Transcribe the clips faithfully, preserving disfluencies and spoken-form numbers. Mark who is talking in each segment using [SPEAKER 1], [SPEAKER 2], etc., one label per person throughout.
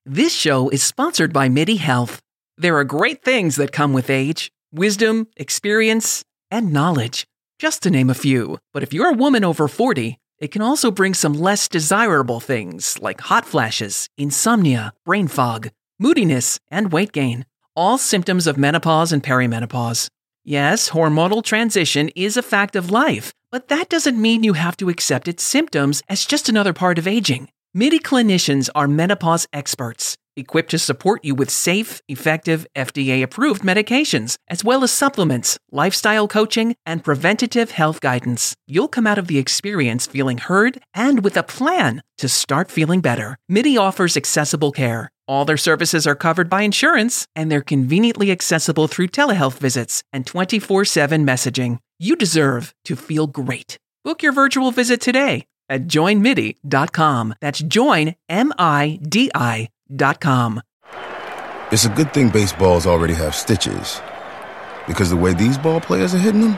[SPEAKER 1] This show is sponsored by MIDI Health. There are great things that come with age: wisdom, experience, and knowledge, just to name a few. But if you're a woman over forty, it can also bring some less desirable things like hot flashes, insomnia, brain fog, moodiness, and weight gain. All symptoms of menopause and perimenopause. Yes, hormonal transition is a fact of life, but that doesn't mean you have to accept its symptoms as just another part of aging. MIDI clinicians are menopause experts, equipped to support you with safe, effective, F D A-approved medications, as well as supplements, lifestyle coaching, and preventative health guidance. You'll come out of the experience feeling heard and with a plan to start feeling better. MIDI offers accessible care. All their services are covered by insurance, and they're conveniently accessible through telehealth visits and twenty-four seven messaging. You deserve to feel great. Book your virtual visit today at join midi dot com. That's join, M I D I dot com.
[SPEAKER 2] It's a good thing baseballs already have stitches, because the way these ball players are hitting them,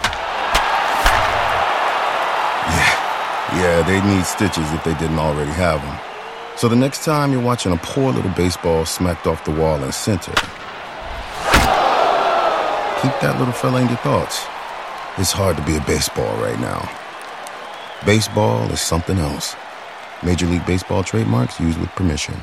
[SPEAKER 2] yeah, yeah, they need stitches if they didn't already have them. So the next time you're watching a poor little baseball smacked off the wall in center, keep that little fella in your thoughts. It's hard to be a baseball right now. Baseball is something else. Major League Baseball trademarks used with permission.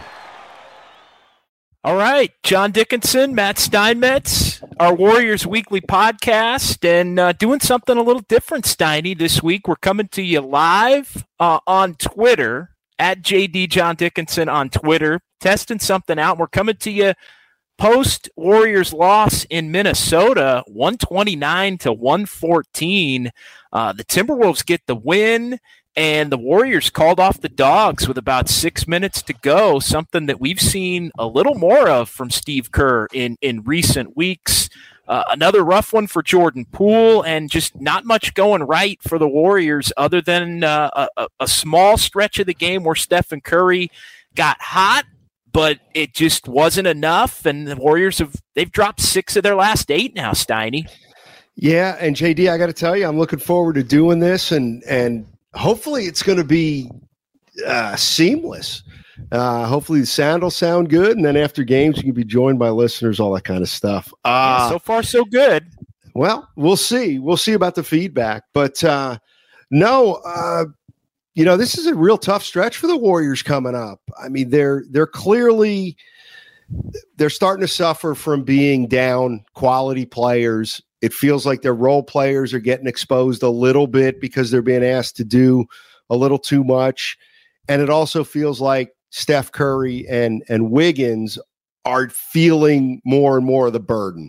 [SPEAKER 3] All right, John Dickinson, Matt Steinmetz, our Warriors Weekly podcast, and uh, doing something a little different, Steiny, this week. We're coming to you live uh, on Twitter, at J D John Dickinson on Twitter, testing something out. We're coming to you post-Warriors loss in Minnesota, one twenty-nine to one fourteen. Uh, the Timberwolves get the win, and the Warriors called off the Dogs with about six minutes to go, something that we've seen a little more of from Steve Kerr in, in recent weeks. Uh, another rough one for Jordan Poole, and just not much going right for the Warriors other than uh, a, a small stretch of the game where Stephen Curry got hot, but it just wasn't enough, and the Warriors have they've dropped six of their last eight now, Steiny.
[SPEAKER 4] Yeah, and J D, I got to tell you, I'm looking forward to doing this, and and hopefully it's going to be uh, seamless. Uh, hopefully the sound will sound good, and then after games you can be joined by listeners, all that kind of stuff. Uh,
[SPEAKER 3] yeah, so far, so good.
[SPEAKER 4] Well, we'll see. We'll see about the feedback. But uh, no, uh, you know, this is a real tough stretch for the Warriors coming up. I mean, they're they're clearly they're starting to suffer from being down quality players. It feels like their role players are getting exposed a little bit because they're being asked to do a little too much. And it also feels like Steph Curry and, and Wiggins are feeling more and more of the burden.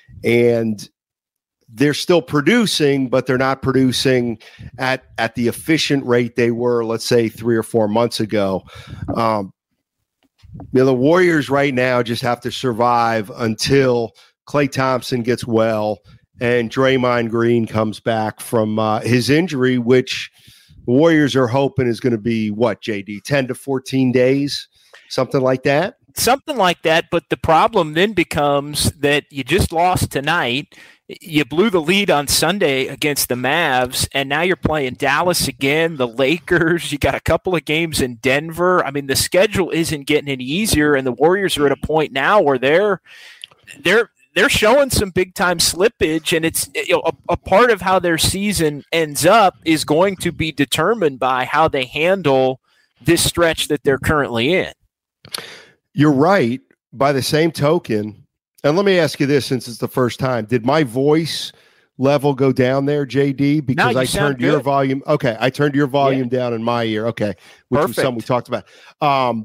[SPEAKER 4] And they're still producing, but they're not producing at, at the efficient rate they were, let's say, three or four months ago. Um, you know, the Warriors right now just have to survive until Klay Thompson gets well and Draymond Green comes back from uh, his injury, which the Warriors are hoping is going to be, what, J D, ten to fourteen days, something like that?
[SPEAKER 3] Something like that, but the problem then becomes that you just lost tonight. You blew the lead on Sunday against the Mavs, and now you're playing Dallas again, the Lakers. You got a couple of games in Denver. I mean, the schedule isn't getting any easier, and the Warriors are at a point now where they're they're they're showing some big time slippage, and it's, you know, a, a part of how their season ends up is going to be determined by how they handle this stretch that they're currently in.
[SPEAKER 4] You're right. By the same token, and let me ask you this, since it's the first time, did my voice level go down there, J D? Because
[SPEAKER 3] no,
[SPEAKER 4] I turned
[SPEAKER 3] good.
[SPEAKER 4] your volume. Okay, I turned your volume
[SPEAKER 3] yeah.
[SPEAKER 4] down in my ear. Okay, which
[SPEAKER 3] Perfect.
[SPEAKER 4] was something we talked about. Um,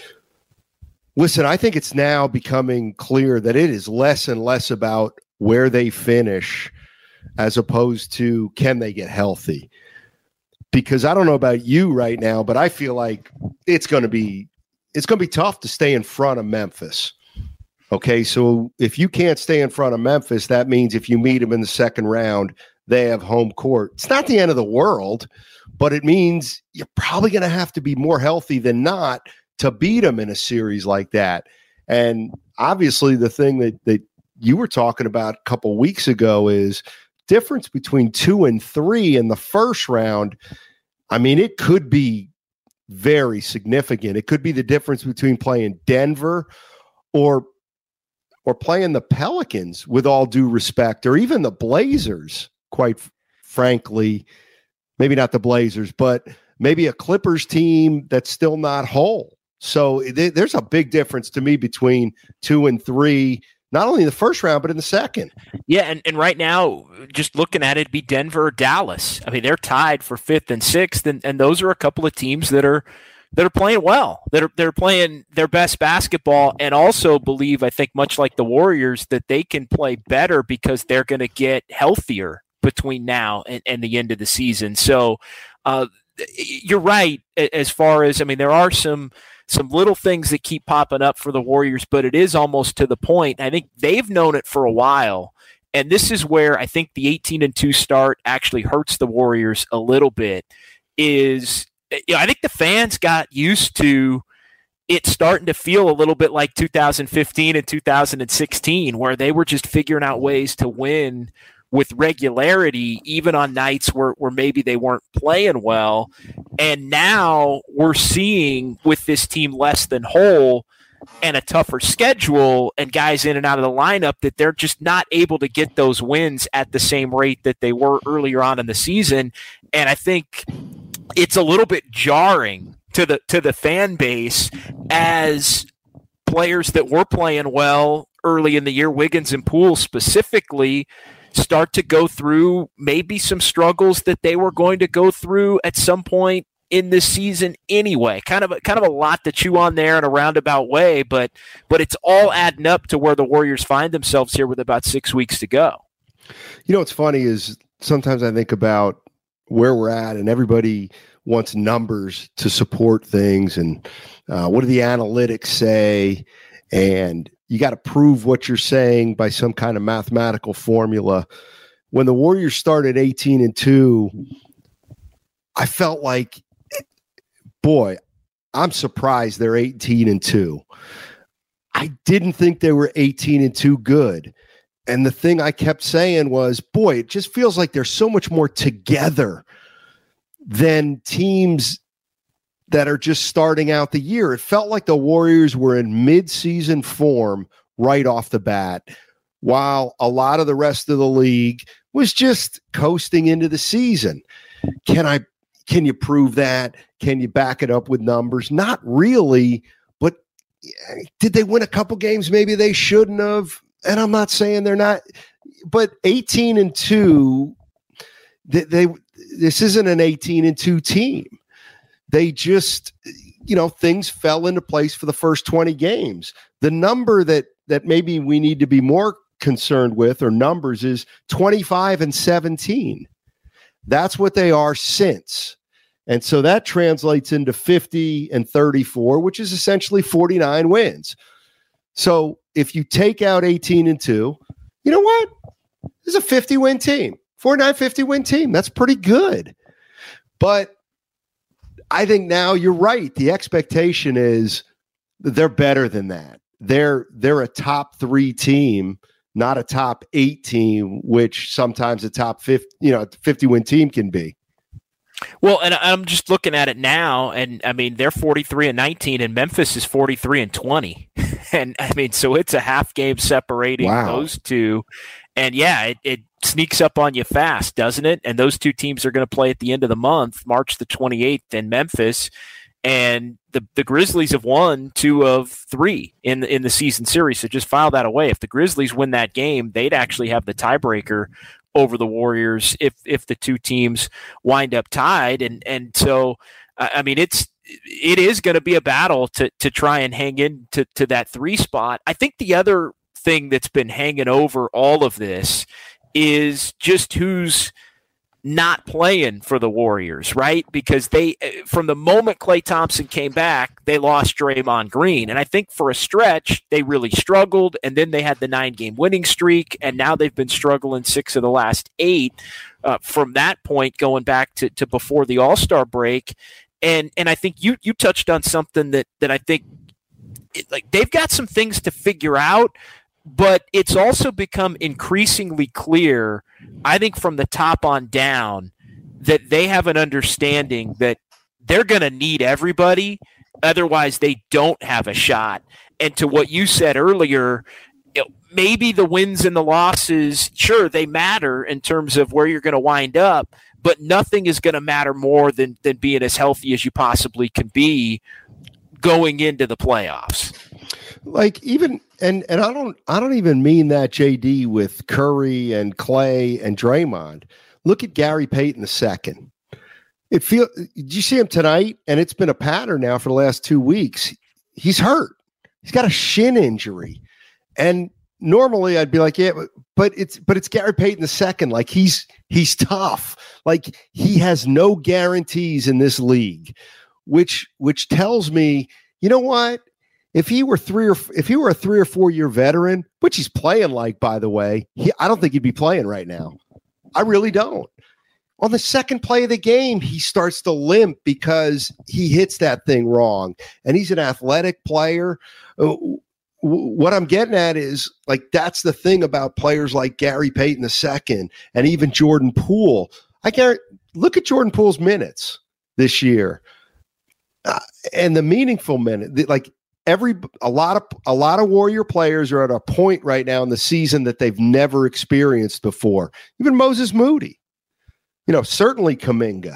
[SPEAKER 4] listen, I think it's now becoming clear that it is less and less about where they finish as opposed to can they get healthy. Because I don't know about you right now, but I feel like it's going to be it's going to be tough to stay in front of Memphis. Okay, so if you can't stay in front of Memphis, that means if you meet them in the second round, they have home court. It's not the end of the world, but it means you're probably going to have to be more healthy than not to beat them in a series like that. And obviously the thing that, that you were talking about a couple weeks ago is difference between two and three in the first round. I mean, it could be very significant. It could be the difference between playing Denver or or playing the Pelicans, with all due respect, or even the Blazers, quite f- frankly. Maybe not the Blazers, but maybe a Clippers team that's still not whole. So th- there's a big difference to me between two and three, not only in the first round, but in the second.
[SPEAKER 3] Yeah, and, and right now, just looking at it, it'd be Denver or Dallas. I mean, they're tied for fifth and sixth, and, and those are a couple of teams that are that are playing well, that are they're playing their best basketball, and also believe, I think, much like the Warriors, that they can play better because they're going to get healthier between now and, and the end of the season. So uh, you're right as far as, I mean, there are some some little things that keep popping up for the Warriors, but it is almost to the point. I think they've known it for a while, and this is where I think the eighteen and two start actually hurts the Warriors a little bit. Is, you know, I think the fans got used to it starting to feel a little bit like two thousand fifteen and two thousand sixteen, where they were just figuring out ways to win with regularity, even on nights where, where maybe they weren't playing well. And now we're seeing, with this team less than whole and a tougher schedule and guys in and out of the lineup, that they're just not able to get those wins at the same rate that they were earlier on in the season. And I think it's a little bit jarring to the to the fan base, as players that were playing well early in the year, Wiggins and Poole specifically, start to go through maybe some struggles that they were going to go through at some point in this season anyway. Kind of a, kind of a lot to chew on there in a roundabout way, but but it's all adding up to where the Warriors find themselves here with about six weeks to go.
[SPEAKER 4] You know what's funny is sometimes I think about where we're at, and everybody wants numbers to support things, and uh, what do the analytics say, and you got to prove what you're saying by some kind of mathematical formula. When the Warriors started eighteen and two, I felt like, boy, I'm surprised they're eighteen and two. I didn't think they were eighteen and two good. And the thing I kept saying was, boy, it just feels like they're so much more together than teams that are just starting out the year. It felt like the Warriors were in mid-season form right off the bat, while a lot of the rest of the league was just coasting into the season. Can I, can you prove that? Can you back it up with numbers? Not really, but did they win a couple games maybe they shouldn't have? And I'm not saying they're not, but eighteen and two, they, they this isn't an eighteen and two team. They just, you know, things fell into place for the first twenty games. The number that that maybe we need to be more concerned with, or numbers, is twenty-five and seventeen. That's what they are since. And so that translates into fifty and thirty-four, which is essentially forty-nine wins. So if you take out eighteen and two, you know what? This is a fifty win team, forty-nine, fifty win team. That's pretty good. But I think now you're right. The expectation is that they're better than that. They're they're a top three team, not a top eight team, which sometimes a top fifty, you know, fifty win team can be.
[SPEAKER 3] Well, and I'm just looking at it now, and I mean, they're forty-three and nineteen, and Memphis is forty-three and twenty. And I mean, so it's a half game separating wow. those two. And yeah, it, it sneaks up on you fast, doesn't it? And those two teams are going to play at the end of the month, March the twenty-eighth in Memphis. And the, the Grizzlies have won two of three in the, in the season series. So just file that away. If the Grizzlies win that game, they'd actually have the tiebreaker over the Warriors if if the two teams wind up tied. And and so, I mean, it's it is going to be a battle to to try and hang in to, to that three spot. I think the other thing that's been hanging over all of this is just who's not playing for the Warriors, right? Because they, from the moment Klay Thompson came back, they lost Draymond Green. And I think for a stretch, they really struggled. And then they had the nine game winning streak. And now they've been struggling six of the last eight uh, from that point, going back to, to before the All-Star break. And, and I think you, you touched on something that, that I think it, like they've got some things to figure out, but it's also become increasingly clear, I think, from the top on down, that they have an understanding that they're going to need everybody. Otherwise, they don't have a shot. And to what you said earlier, you know, maybe the wins and the losses, sure, they matter in terms of where you're going to wind up, but nothing is going to matter more than, than being as healthy as you possibly can be going into the playoffs.
[SPEAKER 4] Like even and and I don't I don't even mean that, J D, with Curry and Clay and Draymond. Look at Gary Payton the second. It feel did you see him tonight? And it's been a pattern now for the last two weeks. He's hurt. He's got a shin injury. And normally I'd be like, yeah, but, but it's but it's Gary Payton the second. Like he's he's tough. Like he has no guarantees in this league, which which tells me, you know what? If he were three or if he were a three or four year veteran, which he's playing like, by the way, he, I don't think he'd be playing right now. I really don't. On the second play of the game, he starts to limp because he hits that thing wrong, and he's an athletic player. Uh, what I'm getting at is like that's the thing about players like Gary Payton the second and even Jordan Poole. I can't look at Jordan Poole's minutes this year uh, and the meaningful minute, the, like. Every a lot of a lot of Warrior players are at a point right now in the season that they've never experienced before. Even Moses Moody, you know, certainly Kuminga,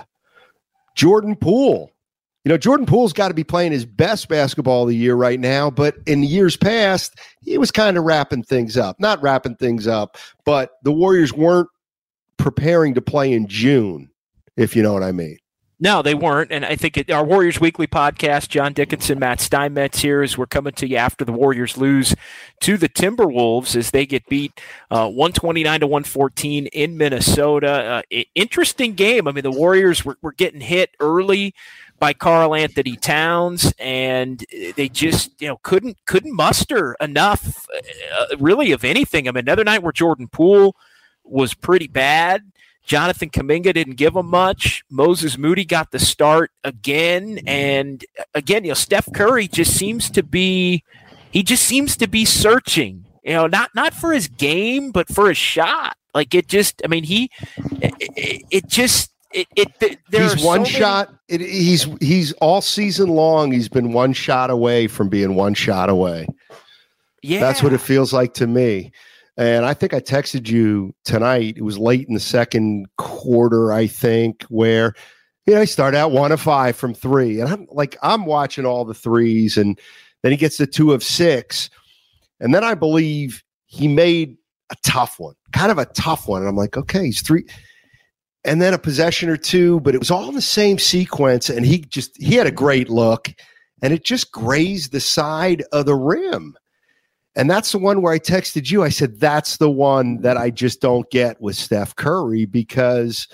[SPEAKER 4] Jordan Poole. You know, Jordan Poole's got to be playing his best basketball of the year right now. But in years past, he was kind of wrapping things up. Not wrapping things up, but the Warriors weren't preparing to play in June, if you know what I mean.
[SPEAKER 3] No, they weren't. And I think it, our Warriors Weekly podcast, John Dickinson, Matt Steinmetz here, as we're coming to you after the Warriors lose to the Timberwolves as they get beat uh, one twenty-nine to one fourteen in Minnesota. Uh, interesting game. I mean, the Warriors were, were getting hit early by Karl Anthony Towns, and they just, you know, couldn't couldn't muster enough, uh, really, of anything. I mean, another night where Jordan Poole was pretty bad. Jonathan Kuminga didn't give him much. Moses Moody got the start again. And again, you know, Steph Curry just seems to be, he just seems to be searching, you know, not, not for his game, but for his shot. Like it just, I mean, he, it, it just, it, it
[SPEAKER 4] he's one so shot. It, he's, he's all season long. He's been one shot away from being one shot away. Yeah. That's what it feels like to me. And I think I texted you tonight. It was late in the second quarter, I think, where, you know, he started out one of five from three. And I'm like, I'm watching all the threes. And then he gets to two of six. And then I believe he made a tough one, kind of a tough one. And I'm like, okay, he's three. And then a possession or two, but it was all in the same sequence. And he just, he had a great look. And it just grazed the side of the rim. And that's the one where I texted you. I said, that's the one that I just don't get with Steph Curry, because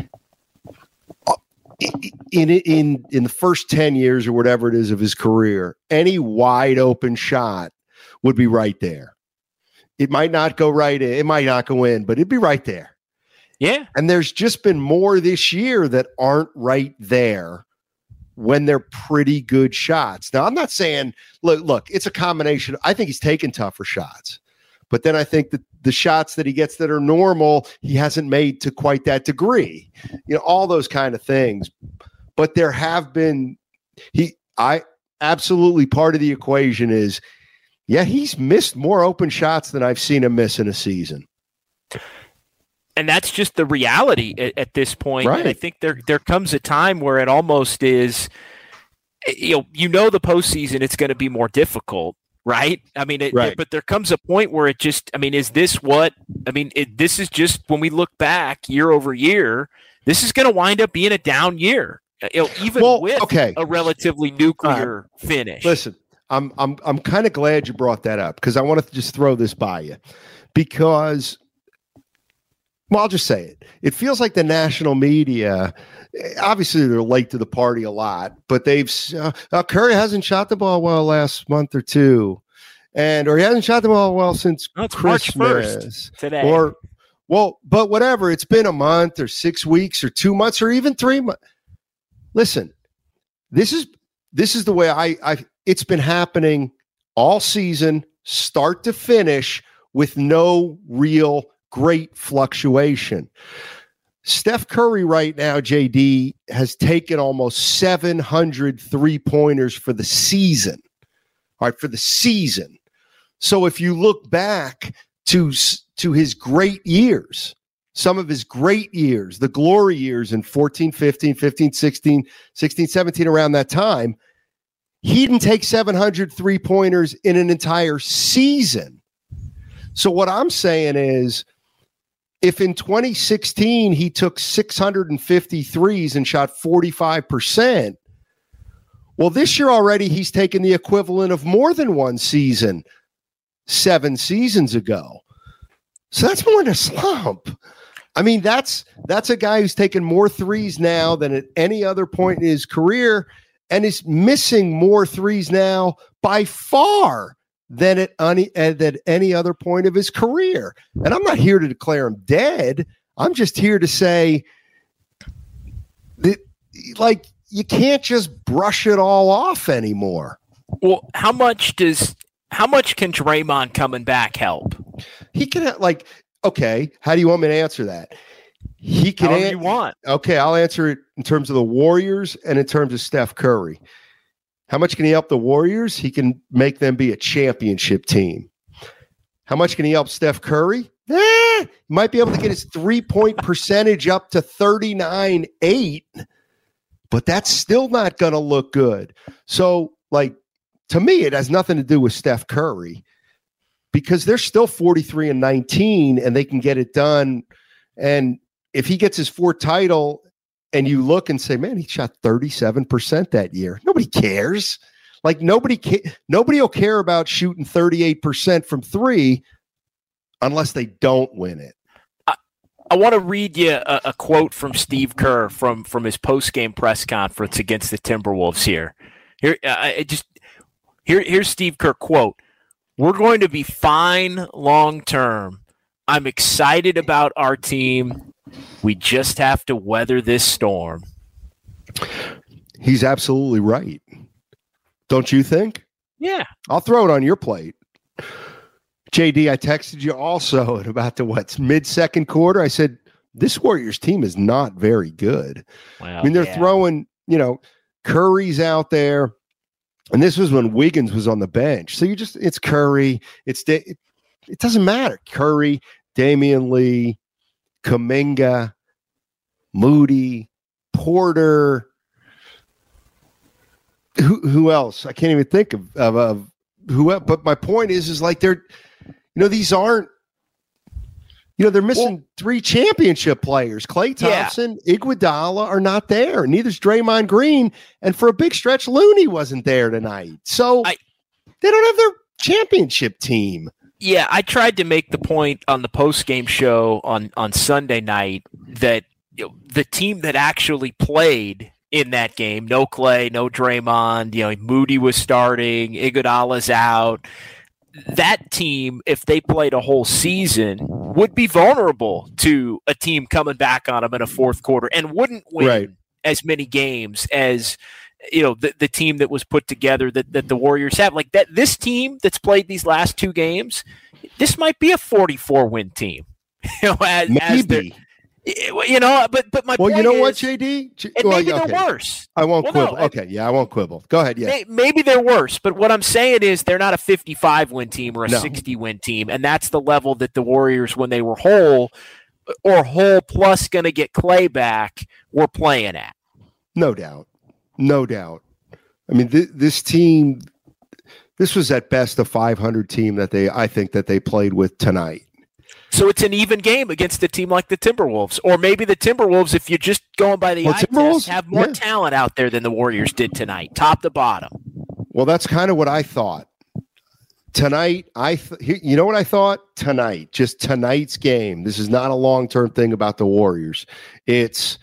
[SPEAKER 4] in, in, in the first ten years or whatever it is of his career, any wide open shot would be right there. It might not go right in, it might not go in, but it'd be right there.
[SPEAKER 3] Yeah.
[SPEAKER 4] And there's just been more this year that aren't right there when they're pretty good shots. Now, I'm not saying, look, look, it's a combination. I think he's taken tougher shots, but then I think that the shots that he gets that are normal, he hasn't made to quite that degree, you know, all those kind of things. But there have been, he, I absolutely part of the equation is, yeah, he's missed more open shots than I've seen him miss in a season.
[SPEAKER 3] And that's just the reality at, at this point.
[SPEAKER 4] Right.
[SPEAKER 3] And I think there there comes a time where it almost is, you know, you know the postseason, it's going to be more difficult, right? I mean, it,
[SPEAKER 4] right.
[SPEAKER 3] it, but there comes a point where it just, I mean, is this what, I mean, it, this is just, when we look back year over year, this is going to wind up being a down year, you know, even
[SPEAKER 4] well,
[SPEAKER 3] with
[SPEAKER 4] okay.
[SPEAKER 3] a relatively nuclear uh, finish.
[SPEAKER 4] Listen, I'm I'm I'm kind of glad you brought that up, because I want to just throw this by you, because well, I'll just say it. It feels like the national media, obviously they're late to the party a lot, but they've uh, uh, Curry hasn't shot the ball well last month or two, and or he hasn't shot the ball well since
[SPEAKER 3] no, it's
[SPEAKER 4] Christmas
[SPEAKER 3] March first today.
[SPEAKER 4] Or well, but whatever. It's been a month or six weeks or two months or even three months. Listen, this is this is the way I I. It's been happening all season, start to finish, with no real great fluctuation. Steph Curry right now, J D, has taken almost seven hundred three-pointers for the season. All right, for the season. So if you look back to, to his great years, some of his great years, the glory years in fourteen, fifteen, fifteen, sixteen, sixteen, seventeen, around that time, he didn't take seven hundred three-pointers in an entire season. So what I'm saying is, if in twenty sixteen he took six hundred fifty threes and shot forty-five percent, well, this year already he's taken the equivalent of more than one season, seven seasons ago. So that's more than a slump. I mean, that's that's a guy who's taken more threes now than at any other point in his career and is missing more threes now by far than at any, at any other point of his career. And I'm not here to declare him dead. I'm just here to say that, like, you can't just brush it all off anymore.
[SPEAKER 3] Well, how much does how much can Draymond coming back help?
[SPEAKER 4] He can, like, okay, how do you want me to answer that? He can
[SPEAKER 3] However
[SPEAKER 4] an-
[SPEAKER 3] you want.
[SPEAKER 4] Okay, I'll answer it in terms of the Warriors and in terms of Steph Curry. How much can he help the Warriors? He can make them be a championship team. How much can he help Steph Curry? Eh, he might be able to get his three-point percentage up to thirty-nine eight, but that's still not going to look good. So, like, to me, it has nothing to do with Steph Curry because they're still forty-three and nineteen, and they can get it done. And if he gets his fourth title, and you look and say, man, he shot thirty-seven percent that year. Nobody cares. Like nobody, ca- nobody will care about shooting thirty-eight percent from three unless they don't win it.
[SPEAKER 3] I, I want to read you a, a quote from Steve Kerr from, from his post-game press conference against the Timberwolves here. Here, I I just here, here's Steve Kerr quote. "We're going to be fine long-term. I'm excited about our team. We just have to weather this storm."
[SPEAKER 4] He's absolutely right. Don't you think?
[SPEAKER 3] Yeah.
[SPEAKER 4] I'll throw it on your plate. J D, I texted you also at about the what mid-second quarter. I said, this Warriors team is not very good.
[SPEAKER 3] Well,
[SPEAKER 4] I mean, they're
[SPEAKER 3] yeah.
[SPEAKER 4] throwing, you know, Curry's out there. And this was when Wiggins was on the bench. So you just, it's Curry. It's it, it doesn't matter. Curry, Damian Lee, Kuminga, Moody, Porter. Who who else? I can't even think of of, of who. But my point is, is like they're, you know, these aren't. You know, they're missing well, three championship players. Klay Thompson, yeah. Iguodala are not there. Neither's Draymond Green, and for a big stretch, Looney wasn't there tonight. So I, they don't have their championship team.
[SPEAKER 3] Yeah, I tried to make the point on the post-game show on, on Sunday night that you know, the team that actually played in that game, no Klay, no Draymond, you know, Moody was starting, Iguodala's out. That team, if they played a whole season, would be vulnerable to a team coming back on them in a fourth quarter and wouldn't win right. as many games as you know the, the team that was put together that, that the Warriors have. Like that, this team that's played these last two games, this might be a forty-four win team. You know, as,
[SPEAKER 4] maybe.
[SPEAKER 3] As you know, but but my
[SPEAKER 4] well,
[SPEAKER 3] point
[SPEAKER 4] you know
[SPEAKER 3] is,
[SPEAKER 4] what, J D, J-
[SPEAKER 3] and
[SPEAKER 4] well,
[SPEAKER 3] maybe
[SPEAKER 4] okay.
[SPEAKER 3] they're worse.
[SPEAKER 4] I won't
[SPEAKER 3] well,
[SPEAKER 4] quibble.
[SPEAKER 3] No,
[SPEAKER 4] okay, yeah, I won't quibble. Go ahead. Yeah,
[SPEAKER 3] maybe they're worse, but what I'm saying is they're not a fifty-five win team or a
[SPEAKER 4] no.
[SPEAKER 3] sixty win team, and that's the level that the Warriors, when they were whole or whole plus going to get Klay back, were playing at.
[SPEAKER 4] No doubt, no doubt. I mean, th- this team, this was at best a five hundred team that they, I think, that they played with tonight.
[SPEAKER 3] So it's an even game against a team like the Timberwolves. Or maybe the Timberwolves, if you're just going by the well, eye test, have more yeah. talent out there than the Warriors did tonight, top to bottom.
[SPEAKER 4] Well, that's kind of what I thought. Tonight, I th- you know what I thought? Tonight, just tonight's game. This is not a long-term thing about the Warriors. It's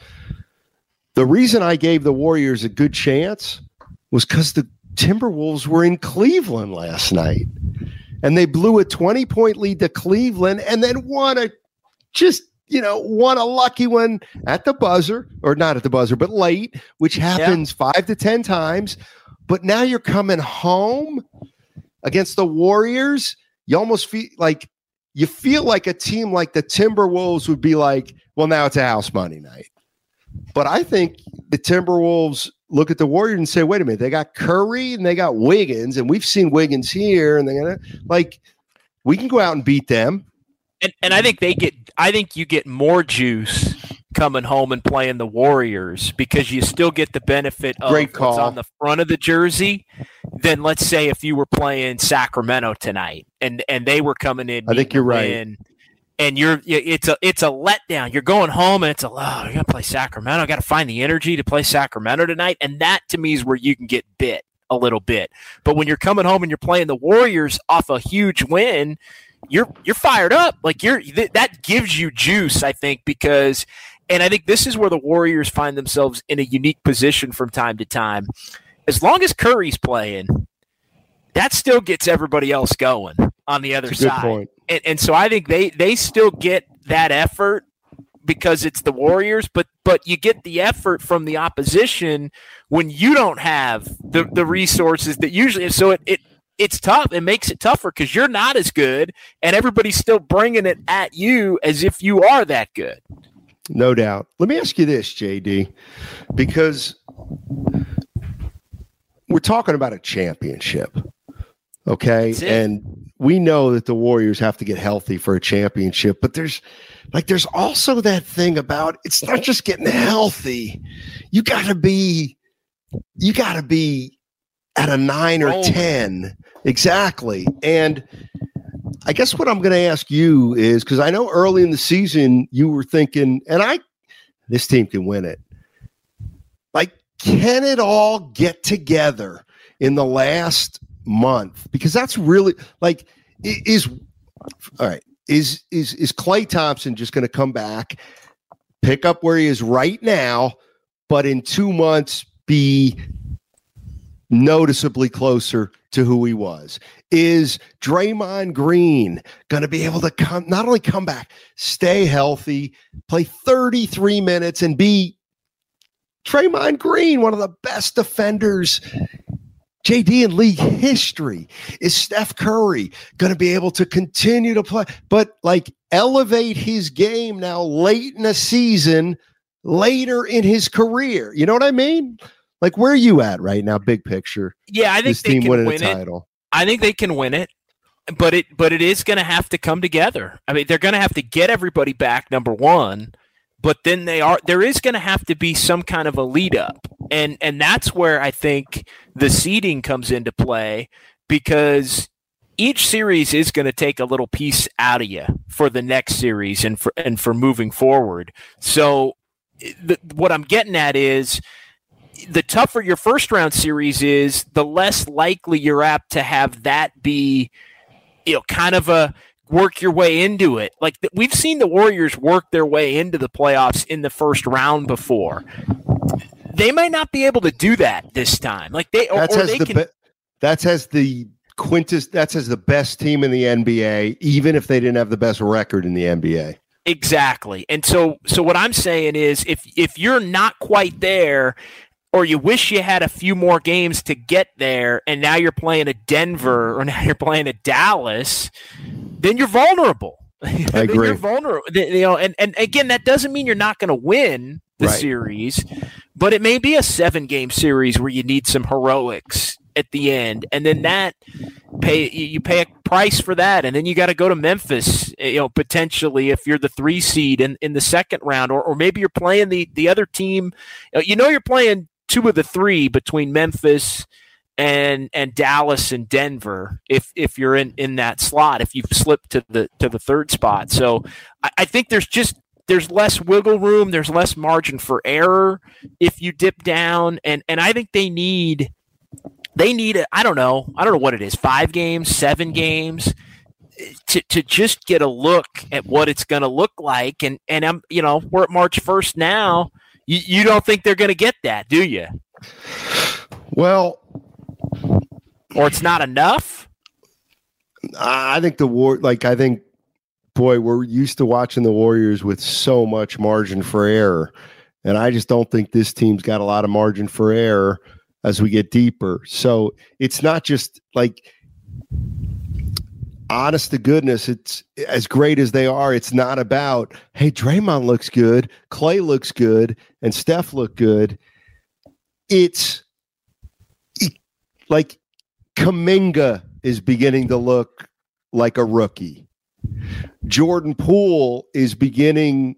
[SPEAKER 4] the reason I gave the Warriors a good chance was because the Timberwolves were in Cleveland last night. And they blew a twenty-point lead to Cleveland and then won a just, you know, won a lucky one at the buzzer, or not at the buzzer, but late, which happens yeah. five to ten times. But now you're coming home against the Warriors. You almost feel like you feel like a team like the Timberwolves would be like, Well, now it's a house money night. But I think the Timberwolves look at the Warriors and say, wait a minute, they got Curry and they got Wiggins, and we've seen Wiggins here, and they're gonna like we can go out and beat them.
[SPEAKER 3] And and I think they get I think you get more juice coming home and playing the Warriors because you still get the benefit of
[SPEAKER 4] Great call.
[SPEAKER 3] what's on the front of the jersey than let's say if you were playing Sacramento tonight and and they were coming in.
[SPEAKER 4] I think you're right.
[SPEAKER 3] In, and you're it's a it's a letdown. You're going home and it's a oh, you got to play Sacramento. I got to find the energy to play Sacramento tonight, and that to me is where you can get bit a little bit. But when you're coming home and you're playing the Warriors off a huge win, you're you're fired up. Like you're th- that gives you juice, I think, because and I think this is where the Warriors find themselves in a unique position from time to time. As long as Curry's playing, that still gets everybody else going on the other
[SPEAKER 4] That's a good
[SPEAKER 3] side.
[SPEAKER 4] point.
[SPEAKER 3] And, and so I think they, they still get that effort because it's the Warriors, but but you get the effort from the opposition when you don't have the, the resources that usually – so it, it it's tough. It makes it tougher because you're not as good, and everybody's still bringing it at you as if you are that good.
[SPEAKER 4] No doubt. Let me ask you this, J D, because we're talking about a championship, okay? And we know that the Warriors have to get healthy for a championship, but there's like there's also that thing about it's not just getting healthy. You got to be you got to be at a nine or ten. Exactly. And I guess what I'm going to ask you is, because I know early in the season you were thinking, and I, this team can win it. Like, can it all get together in the last month? Because that's really like is all right. Is is is Klay Thompson just going to come back, pick up where he is right now, but in two months be noticeably closer to who he was? Is Draymond Green going to be able to come, not only come back, stay healthy, play thirty-three minutes and be Draymond Green, one of the best defenders, J D, in league history? Is Steph Curry going to be able to continue to play, but like elevate his game now late in the season, later in his career? You know what I mean? Like, where are you at right now, big picture?
[SPEAKER 3] Yeah, I think
[SPEAKER 4] this
[SPEAKER 3] they
[SPEAKER 4] team
[SPEAKER 3] can
[SPEAKER 4] winning
[SPEAKER 3] win
[SPEAKER 4] a
[SPEAKER 3] it.
[SPEAKER 4] title.
[SPEAKER 3] I think they can win it, but it but it is going to have to come together. I mean, they're going to have to get everybody back, number one, but then they are there is going to have to be some kind of a lead up, and and that's where I think the seeding comes into play, because each series is going to take a little piece out of you for the next series and for and for moving forward. So the, what I'm getting at is, the tougher your first round series is, the less likely you're apt to have that be, you know, kind of a work your way into it. Like we've seen the Warriors work their way into the playoffs in the first round before. They might not be able to do that this time. Like they, or,
[SPEAKER 4] that's
[SPEAKER 3] or
[SPEAKER 4] as
[SPEAKER 3] they
[SPEAKER 4] the
[SPEAKER 3] can.
[SPEAKER 4] Be- that's as the quintus. That's as the best team in the N B A, even if they didn't have the best record in the N B A.
[SPEAKER 3] Exactly. And so, so what I'm saying is, if if you're not quite there, or you wish you had a few more games to get there, and now you're playing a Denver or now you're playing a Dallas, then you're vulnerable.
[SPEAKER 4] I agree.
[SPEAKER 3] You're vulnerable. You know, and, and again, that doesn't mean you're not going to win the
[SPEAKER 4] right.
[SPEAKER 3] series, but it may be a seven-game series where you need some heroics at the end, and then that pay you pay a price for that, and then you got to go to Memphis, you know, potentially if you're the three seed in, in the second round, or or maybe you're playing the the other team. You know, you're playing two of the three between Memphis and and Dallas and Denver, if if you're in, in that slot, if you've slipped to the to the third spot. So I, I think there's just there's less wiggle room, there's less margin for error if you dip down, and and I think they need they need a, I don't know I don't know what it is, five games, seven games to to just get a look at what it's going to look like, and and I'm you know we're at March first now. You, you don't think they're going to get that, do you?
[SPEAKER 4] Well,
[SPEAKER 3] or it's not enough?
[SPEAKER 4] I think the war, like, I think, boy, we're used to watching the Warriors with so much margin for error. And I just don't think this team's got a lot of margin for error as we get deeper. So it's not just like, honest to goodness, it's as great as they are. It's not about, hey, Draymond looks good, Clay looks good, and Steph look good. It's it, like Kuminga is beginning to look like a rookie. Jordan Poole is beginning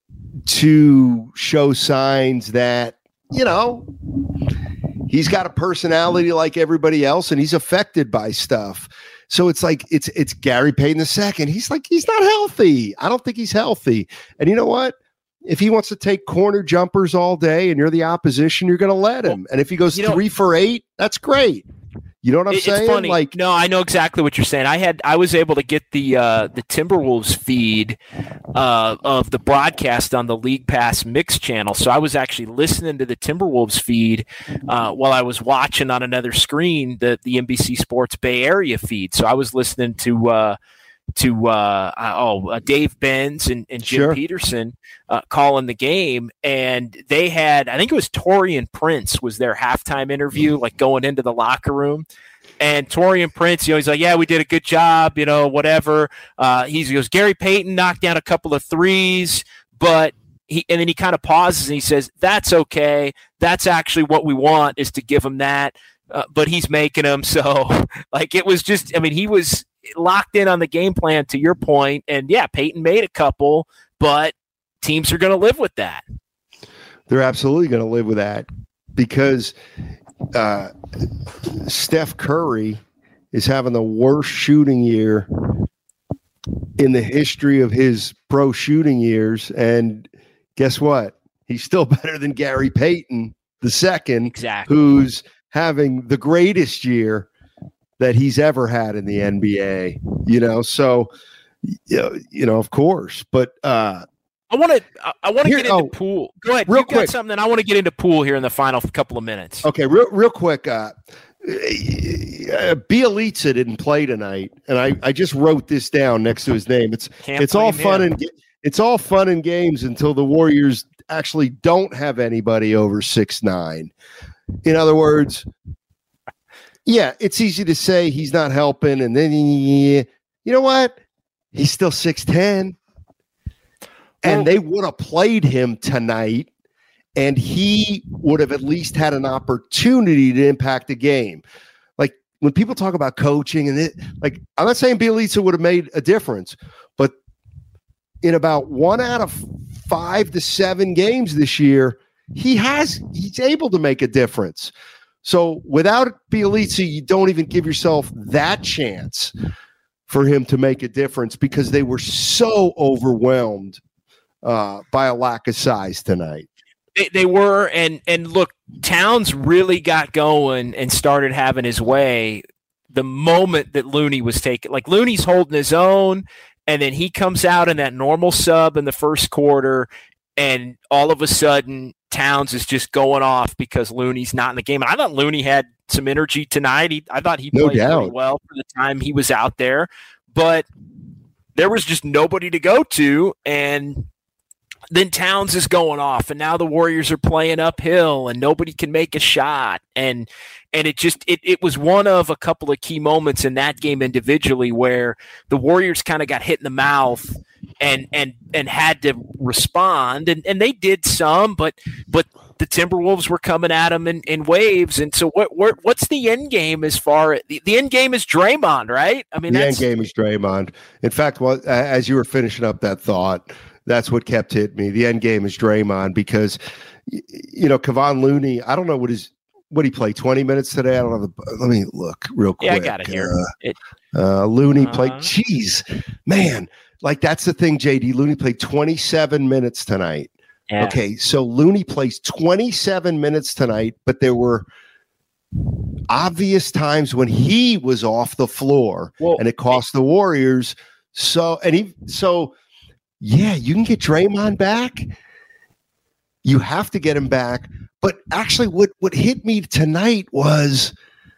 [SPEAKER 4] to show signs that, you know, he's got a personality like everybody else, and he's affected by stuff. So it's like it's it's Gary Payton the second. He's like, he's not healthy. I don't think he's healthy. And you know what? If he wants to take corner jumpers all day and you're the opposition, you're going to let him. And if he goes you three know, for eight, that's great. You know what I'm
[SPEAKER 3] it's
[SPEAKER 4] saying?
[SPEAKER 3] Funny.
[SPEAKER 4] Like,
[SPEAKER 3] no, I know exactly what you're saying. I had I was able to get the uh, the Timberwolves feed uh, of the broadcast on the League Pass Mix channel, so I was actually listening to the Timberwolves feed uh, while I was watching on another screen the the N B C Sports Bay Area feed. So I was listening to uh, to uh, oh uh, Dave Benz and, and Jim
[SPEAKER 4] sure.
[SPEAKER 3] Peterson uh, calling the game, and they had, I think it was Taurean Prince was their halftime interview, like going into the locker room. And Taurean Prince, you know, he's like, yeah, we did a good job, you know, whatever. Uh, he's, he goes, Gary Payton knocked down a couple of threes, but he, and then he kind of pauses and he says, that's okay. That's actually what we want, is to give him that. Uh, but he's making them. So like, it was just, I mean, he was locked in on the game plan, to your point. And yeah, Payton made a couple, but teams are going to live with that.
[SPEAKER 4] They're absolutely going to live with that, because uh, Steph Curry is having the worst shooting year in the history of his pro shooting years. And guess what? He's still better than Gary Payton the second,
[SPEAKER 3] exactly.
[SPEAKER 4] who's having the greatest year that he's ever had in the N B A, you know? So, you know, of course, but, uh,
[SPEAKER 3] I want to, I want to get into
[SPEAKER 4] oh,
[SPEAKER 3] Poole. Go ahead.
[SPEAKER 4] Real
[SPEAKER 3] you got
[SPEAKER 4] quick.
[SPEAKER 3] something, and I want to get into Poole here in the final couple of minutes.
[SPEAKER 4] Okay. Real, real quick. Uh, uh, Bielitsa didn't play tonight, and I, I just wrote this down next to his name. It's,
[SPEAKER 3] Can't
[SPEAKER 4] it's all
[SPEAKER 3] blame
[SPEAKER 4] fun
[SPEAKER 3] him.
[SPEAKER 4] and it's all fun and games until the Warriors actually don't have anybody over six nine. In other words, yeah, it's easy to say he's not helping, and then you know what? He's still six ten, and
[SPEAKER 3] well,
[SPEAKER 4] they would have played him tonight, and he would have at least had an opportunity to impact the game. Like when people talk about coaching, and it, like I'm not saying Bielitsa would have made a difference, but in about one out of five to seven games this year, he has he's able to make a difference. So without Bielitsa, you don't even give yourself that chance for him to make a difference, because they were so overwhelmed uh, by a lack of size tonight.
[SPEAKER 3] They, they were, and and look, Towns really got going and started having his way the moment that Looney was taken. Like Looney's holding his own, and then he comes out in that normal sub in the first quarter, and all of a sudden Towns is just going off because Looney's not in the game. And I thought Looney had some energy tonight. He, I thought he
[SPEAKER 4] No
[SPEAKER 3] played
[SPEAKER 4] doubt.
[SPEAKER 3] pretty well for the time he was out there, but there was just nobody to go to. And then Towns is going off, and now the Warriors are playing uphill, and nobody can make a shot. And and it just it it was one of a couple of key moments in that game individually where the Warriors kind of got hit in the mouth and and and had to respond, and, and they did some, but but the Timberwolves were coming at them in, in waves. And so what, what what's the end game as far as the, the end game is Draymond, right? I mean,
[SPEAKER 4] the
[SPEAKER 3] that's,
[SPEAKER 4] end game is Draymond. In fact, well, as you were finishing up that thought, that's what kept hitting me. The end game is Draymond, because you know Kevon Looney, I don't know what his what he played twenty minutes today. I don't know. The, let me look real quick.
[SPEAKER 3] Yeah, I got it here.
[SPEAKER 4] Uh,
[SPEAKER 3] It,
[SPEAKER 4] uh, Looney
[SPEAKER 3] uh,
[SPEAKER 4] played. Jeez, man, like that's the thing. J D Looney played twenty-seven minutes tonight.
[SPEAKER 3] yeah.
[SPEAKER 4] Okay, so Looney plays twenty-seven minutes tonight, but there were obvious times when he was off the floor,
[SPEAKER 3] Well,
[SPEAKER 4] and it cost the Warriors. So and he so. Yeah, you can get Draymond back. You have to get him back. But actually, what, what hit me tonight was,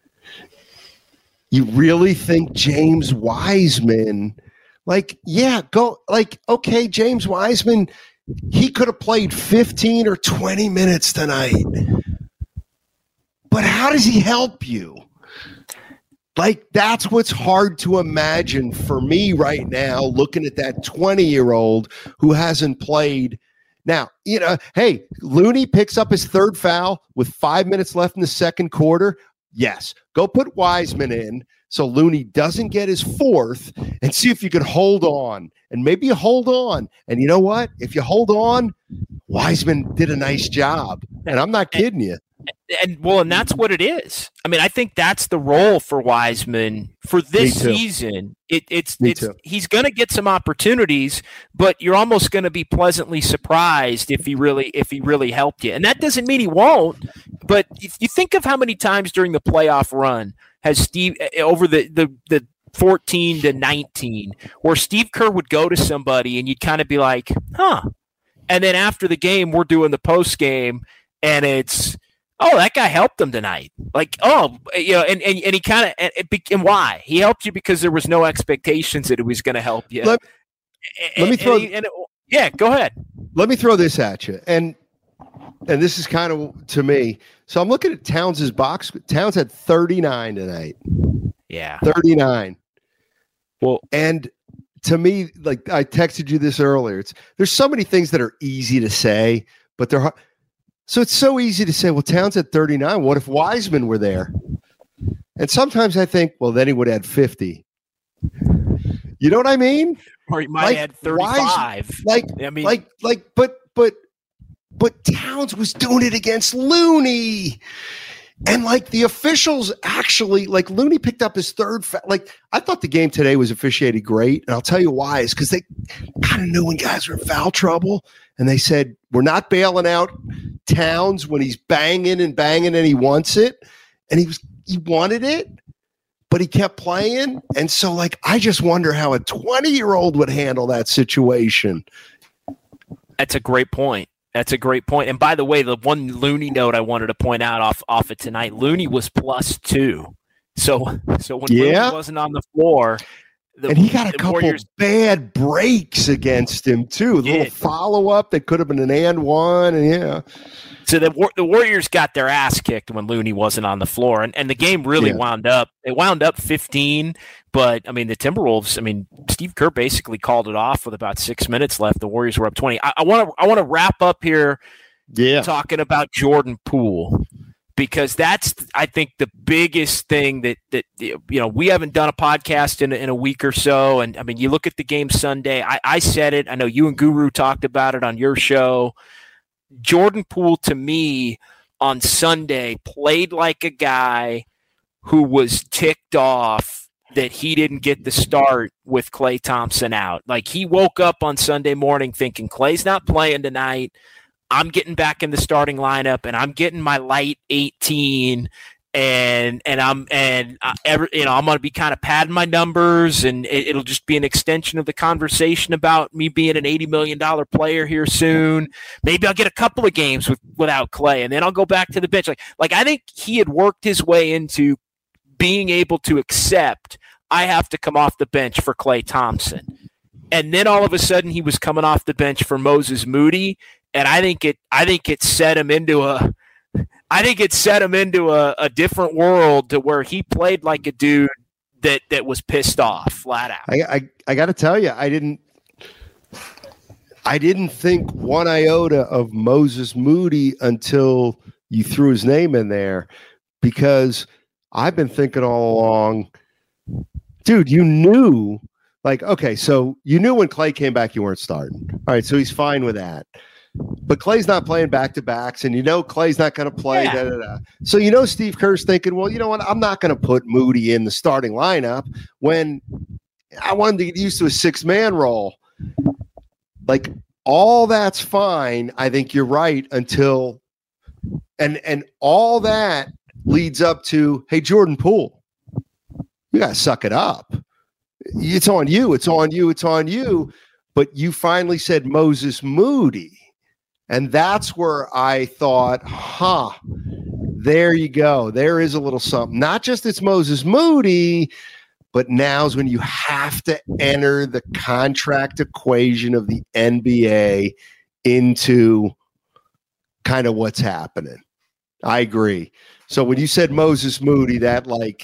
[SPEAKER 4] you really think James Wiseman, like, yeah, go, like, okay, James Wiseman, he could have played fifteen or twenty minutes tonight. But how does he help you? Like, that's what's hard to imagine for me right now, looking at that twenty-year-old who hasn't played. Now, you know, hey, Looney picks up his third foul with five minutes left in the second quarter. Yes, go put Wiseman in so Looney doesn't get his fourth and see if you can hold on. And maybe you hold on. And you know what? If you hold on, Wiseman did a nice job. And I'm not kidding you.
[SPEAKER 3] And well, and that's what it is. I mean, I think that's the role for Wiseman for this season. It, it's
[SPEAKER 4] Me
[SPEAKER 3] it's
[SPEAKER 4] too.
[SPEAKER 3] He's going to get some opportunities, but you're almost going to be pleasantly surprised if he really if he really helped you. And that doesn't mean he won't. But if you think of how many times during the playoff run has Steve over the the the fourteen to nineteen, where Steve Kerr would go to somebody and you'd kind of be like, huh. And then after the game, we're doing the post game, and it's, oh, that guy helped him tonight. Like, oh, you know, and, and, and he kind of, and, and why? He helped you because there was no expectations that it was going to help you.
[SPEAKER 4] Let,
[SPEAKER 3] and,
[SPEAKER 4] let me throw,
[SPEAKER 3] and, and it, yeah, go ahead.
[SPEAKER 4] Let me throw this at you. And, and this is kind of to me. So I'm looking at Towns' box. Towns had thirty-nine tonight.
[SPEAKER 3] Yeah.
[SPEAKER 4] thirty-nine.
[SPEAKER 3] Well,
[SPEAKER 4] and to me, like I texted you this earlier, it's there's so many things that are easy to say, but they're hard. So it's so easy to say, well, Towns at thirty-nine. What if Wiseman were there? And sometimes I think, well, then he would add fifty. You know what I mean?
[SPEAKER 3] Or he might
[SPEAKER 4] like,
[SPEAKER 3] add thirty-five.
[SPEAKER 4] Wise, like,
[SPEAKER 3] I mean,
[SPEAKER 4] like, like, but, but, but Towns was doing it against Looney. And like the officials actually, like Looney picked up his third. Fa- like I thought the game today was officiated great, and I'll tell you why. Is because they kind of knew when guys were in foul trouble, and they said we're not bailing out Towns when he's banging and banging and he wants it, and he was he wanted it, but he kept playing, and so like I just wonder how a twenty-year-old would handle that situation.
[SPEAKER 3] That's a great point. That's a great point. And by the way, the one Looney note I wanted to point out off off of tonight, Looney was plus two. So so when
[SPEAKER 4] yeah.
[SPEAKER 3] Looney wasn't on the floor, the,
[SPEAKER 4] and he got a couple
[SPEAKER 3] Warriors,
[SPEAKER 4] bad breaks against him too. A little follow up that could have been an and one, and yeah.
[SPEAKER 3] So the the Warriors got their ass kicked when Looney wasn't on the floor, and, and the game really
[SPEAKER 4] yeah.
[SPEAKER 3] wound up. It wound up fifteen, but I mean the Timberwolves. I mean Steve Kerr basically called it off with about six minutes left. The Warriors were up twenty. I want to I want to wrap up here,
[SPEAKER 4] yeah,
[SPEAKER 3] talking about Jordan Poole, because that's I think the biggest thing that that you know we haven't done a podcast in in a week or so, and I mean you look at the game Sunday. I, I said it. I know you and Guru talked about it on your show. Jordan Poole, to me, on Sunday, played like a guy who was ticked off that he didn't get the start with Klay Thompson out. Like, he woke up on Sunday morning thinking, Klay's not playing tonight. I'm getting back in the starting lineup, and I'm getting my light eighteen, and and I'm and I, every, you know I'm going to be kind of padding my numbers, and it, it'll just be an extension of the conversation about me being an eighty million dollars player here soon. Maybe I'll get a couple of games with, without Klay, and then I'll go back to the bench. Like, like I think he had worked his way into being able to accept I have to come off the bench for Klay Thompson. And then all of a sudden he was coming off the bench for Moses Moody, and I think it I think it set him into a I think it set him into a, a different world to where he played like a dude that, that was pissed off flat out.
[SPEAKER 4] I I, I got to tell you, I didn't I didn't think one iota of Moses Moody until you threw his name in there, because I've been thinking all along, dude, you knew, like, okay, so you knew when Klay came back you weren't starting. All right, so he's fine with that. But Klay's not playing back-to-backs, and you know Klay's not going to play.
[SPEAKER 3] Yeah.
[SPEAKER 4] Da, da, da. So you know Steve Kerr's thinking, well, you know what? I'm not going to put Moody in the starting lineup when I want him to get used to a six-man role. Like, all that's fine. I think you're right until and and all that leads up to, hey, Jordan Poole, you got to suck it up. It's on you. It's on you. It's on you. But you finally said Moses Moody. And that's where I thought, huh, there you go. There is a little something. Not just it's Moses Moody, but now's when you have to enter the contract equation of the N B A into kind of what's happening. I agree. So when you said Moses Moody, that like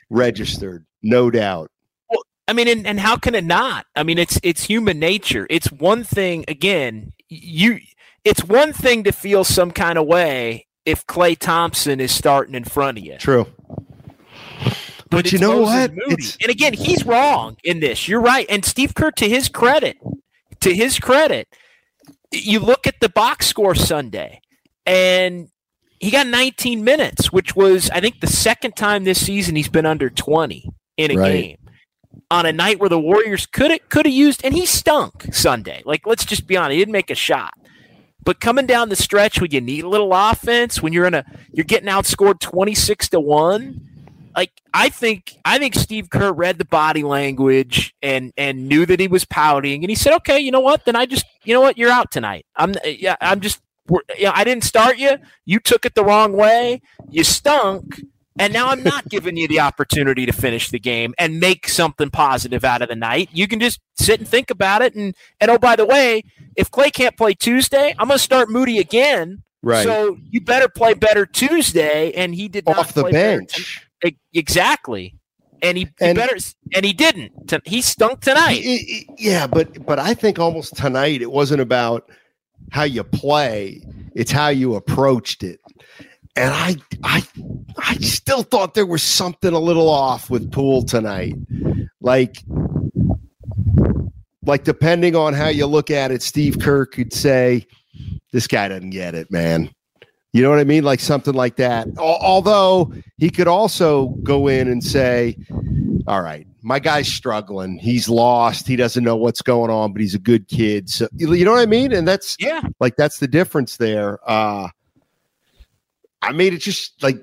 [SPEAKER 4] registered, no doubt.
[SPEAKER 3] Well, I mean, and, and how can it not? I mean, it's it's human nature. It's one thing, again, you. It's one thing to feel some kind of way if Klay Thompson is starting in front of you.
[SPEAKER 4] True.
[SPEAKER 3] But,
[SPEAKER 4] but you know what?
[SPEAKER 3] And again, he's wrong in this. You're right. And Steve Kerr, to his credit, to his credit, you look at the box score Sunday, and he got nineteen minutes, which was, I think, the second time this season he's been under twenty in a
[SPEAKER 4] right.
[SPEAKER 3] game. On a night where the Warriors could have could have used, and he stunk Sunday. Like, let's just be honest, he didn't make a shot. But coming down the stretch when you need a little offense, when you're in a you're getting outscored twenty-six to one, like I think I think Steve Kerr read the body language and and knew that he was pouting, and he said, "Okay, you know what? Then I just you know what? You're out tonight. I'm yeah, I'm just you know, I didn't start you. You took it the wrong way. You stunk." And now I'm not giving you the opportunity to finish the game and make something positive out of the night. You can just sit and think about it. And, and oh, by the way, if Klay can't play Tuesday, I'm going to start Moody again.
[SPEAKER 4] Right.
[SPEAKER 3] So you better play better Tuesday. And he did not
[SPEAKER 4] off the
[SPEAKER 3] play
[SPEAKER 4] bench.
[SPEAKER 3] Better. Exactly. And he, he
[SPEAKER 4] and,
[SPEAKER 3] better and he didn't. He stunk tonight.
[SPEAKER 4] It, it, yeah, but but I think almost tonight it wasn't about how you play; it's how you approached it. And I, I, I still thought there was something a little off with Poole tonight. Like, like depending on how you look at it, Steve Kerr could say, "This guy doesn't get it, man." You know what I mean? Like something like that. Although he could also go in and say, "All right, my guy's struggling. He's lost. He doesn't know what's going on, but he's a good kid." So you know what I mean? And that's
[SPEAKER 3] yeah,
[SPEAKER 4] like that's the difference there. Uh, I mean, it's just like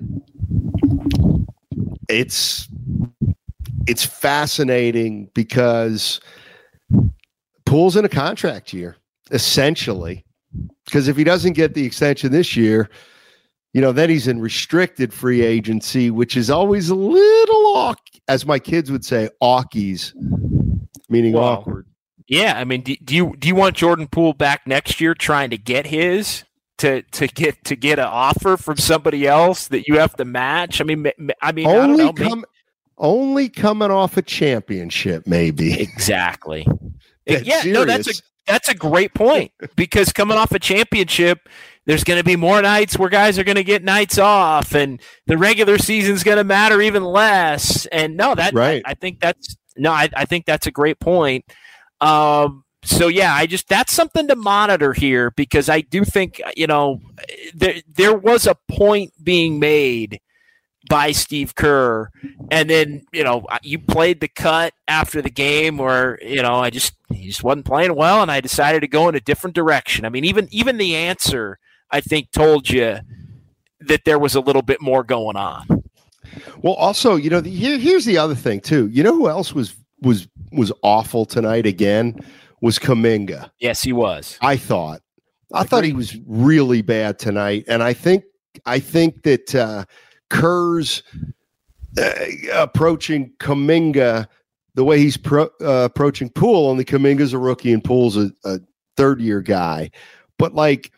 [SPEAKER 4] it's it's fascinating because Poole's in a contract year, essentially. Because if he doesn't get the extension this year, you know, then he's in restricted free agency, which is always a little awk, as my kids would say, awkies, meaning
[SPEAKER 3] well,
[SPEAKER 4] awkward.
[SPEAKER 3] Yeah, I mean, do, do you do you want Jordan Poole back next year trying to get his? To, to get to get an offer from somebody else that you have to match. I mean, I mean,
[SPEAKER 4] only
[SPEAKER 3] I don't know,
[SPEAKER 4] come, only coming off a championship, maybe.
[SPEAKER 3] Exactly.
[SPEAKER 4] That's
[SPEAKER 3] yeah,
[SPEAKER 4] serious.
[SPEAKER 3] no, that's a that's a great point because coming off a championship, there's going to be more nights where guys are going to get nights off, and the regular season's going to matter even less. And no, that
[SPEAKER 4] right.
[SPEAKER 3] I, I think that's no, I, I think that's a great point. Um, So, yeah, I just that's something to monitor here because I do think, you know, there there was a point being made by Steve Kerr. And then, you know, you played the cut after the game where, you know, I just he just wasn't playing well and I decided to go in a different direction. I mean, even even the answer, I think, told you that there was a little bit more going on.
[SPEAKER 4] Well, also, you know, the, here, here's the other thing, too. You know who else was was was awful tonight again? Was Kuminga.
[SPEAKER 3] Yes, he was.
[SPEAKER 4] I thought. I Agreed. thought he was really bad tonight, and I think I think that uh, Kerr's uh, approaching Kuminga the way he's pro, uh, approaching Poole. Only Kuminga's a rookie and Poole's a, a third year guy, but like,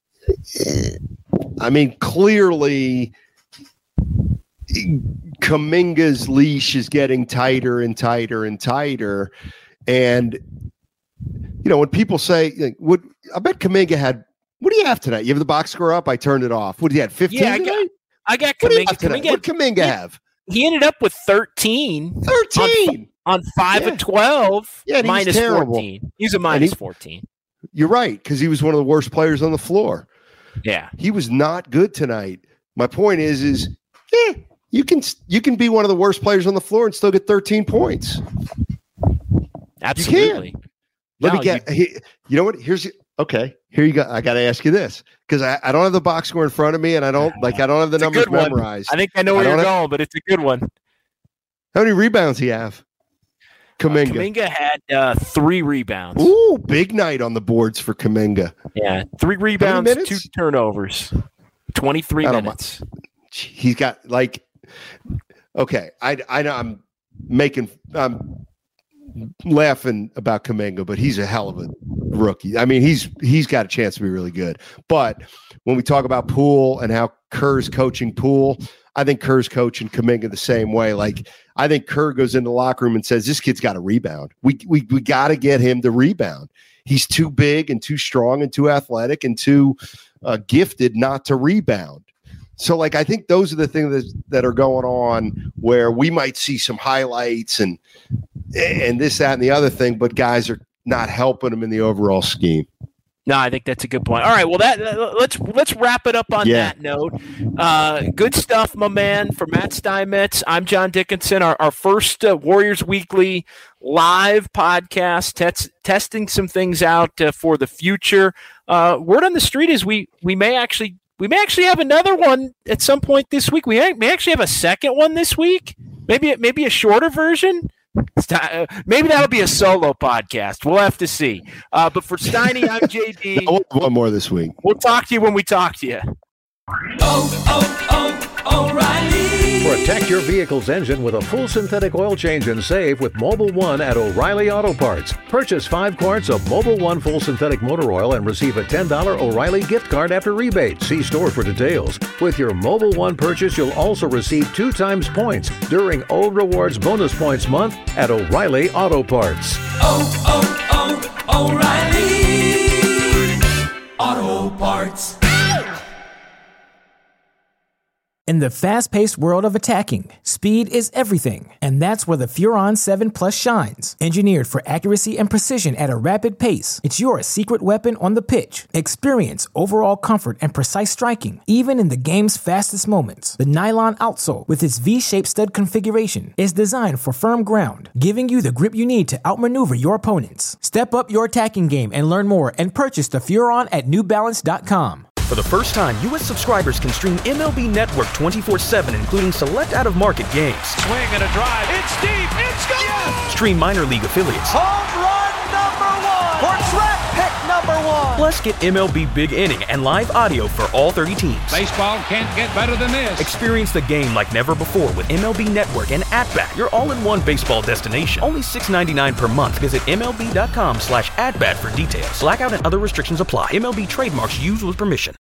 [SPEAKER 4] I mean, clearly Kuminga's leash is getting tighter and tighter and tighter, and. You know, when people say, like, "What?" I bet Kuminga had. What do you have tonight? You have the box score up. I turned it off. What did he have? Fifteen.
[SPEAKER 3] Yeah, I got. I got Kuminga. Kuminga
[SPEAKER 4] what did Kuminga
[SPEAKER 3] he,
[SPEAKER 4] have?
[SPEAKER 3] He ended up with thirteen.
[SPEAKER 4] Thirteen
[SPEAKER 3] on, on five
[SPEAKER 4] yeah.
[SPEAKER 3] of twelve.
[SPEAKER 4] Yeah,
[SPEAKER 3] minus
[SPEAKER 4] terrible.
[SPEAKER 3] fourteen. He's a minus he, fourteen.
[SPEAKER 4] You're right because he was one of the worst players on the floor.
[SPEAKER 3] Yeah,
[SPEAKER 4] he was not good tonight. My point is, is yeah, you can you can be one of the worst players on the floor and still get thirteen points.
[SPEAKER 3] Absolutely.
[SPEAKER 4] You can. Let
[SPEAKER 3] no,
[SPEAKER 4] me get,
[SPEAKER 3] you,
[SPEAKER 4] he, you know what? Here's, okay, here you go. I got to ask you this because I, I don't have the box score in front of me and I don't, like, I don't have the numbers memorized.
[SPEAKER 3] I think I know where I you're have, going, but it's a good one.
[SPEAKER 4] How many rebounds he have? Kuminga.
[SPEAKER 3] Uh, Kuminga had uh, three rebounds.
[SPEAKER 4] Ooh, big night on the boards for Kuminga.
[SPEAKER 3] Yeah, three rebounds, two turnovers, twenty-three minutes.
[SPEAKER 4] Mind. He's got, like, okay, I, I know I'm making, I'm, laughing about Kuminga, but he's a hell of a rookie. I mean, he's he's got a chance to be really good. But when we talk about Poole and how Kerr's coaching Poole, I think Kerr's coaching Kuminga the same way. Like, I think Kerr goes into the locker room and says, this kid's got to rebound. We we we got to get him to rebound. He's too big and too strong and too athletic and too uh, gifted not to rebound. So, like, I think those are the things that, that are going on where we might see some highlights and and this, that, and the other thing, but guys are not helping them in the overall scheme.
[SPEAKER 3] No, I think that's a good point. All right, well, that uh, let's let's wrap it up on
[SPEAKER 4] Yeah.
[SPEAKER 3] that note. Uh, good stuff, my man. For Matt Steinmetz, I'm John Dickinson. Our, our first uh, Warriors Weekly live podcast, tes- testing some things out uh, for the future. Uh, word on the street is we we may actually we may actually have another one at some point this week. We may actually have a second one this week. Maybe maybe a shorter version. St- maybe that'll be a solo podcast. We'll have to see. Uh, but for Steiny, I'm J D.
[SPEAKER 4] No, we'll have one more this week.
[SPEAKER 3] We'll talk to you when we talk to you.
[SPEAKER 5] Oh, oh, oh, O'Reilly.
[SPEAKER 6] Protect your vehicle's engine with a full synthetic oil change and save with Mobil one at O'Reilly Auto Parts. Purchase five quarts of Mobil one full synthetic motor oil and receive a ten dollars O'Reilly gift card after rebate. See store for details. With your Mobil one purchase, you'll also receive two times points during O Rewards Bonus Points Month at O'Reilly Auto Parts.
[SPEAKER 5] Oh, oh, oh, O'Reilly. Auto Parts.
[SPEAKER 7] In the fast-paced world of attacking, speed is everything, and that's where the Furon seven Plus shines. Engineered for accuracy and precision at a rapid pace, it's your secret weapon on the pitch. Experience overall comfort and precise striking, even in the game's fastest moments. The nylon outsole, with its V-shaped stud configuration, is designed for firm ground, giving you the grip you need to outmaneuver your opponents. Step up your attacking game and learn more and purchase the Furon at New Balance dot com.
[SPEAKER 8] For the first time, U S subscribers can stream M L B Network twenty-four seven, including select out-of-market games.
[SPEAKER 9] Swing and a drive. It's deep. It's gone. Yes!
[SPEAKER 8] Stream minor league affiliates.
[SPEAKER 9] Home run number one. Or draft pick number one.
[SPEAKER 8] Plus, get M L B Big Inning and live audio for all thirty teams.
[SPEAKER 9] Baseball can't get better than this.
[SPEAKER 8] Experience the game like never before with M L B Network and At-Bat, your all-in-one baseball destination. Only six dollars and ninety-nine cents per month. Visit M L B dot com slash at bat for details. Blackout and other restrictions apply. M L B trademarks used with permission.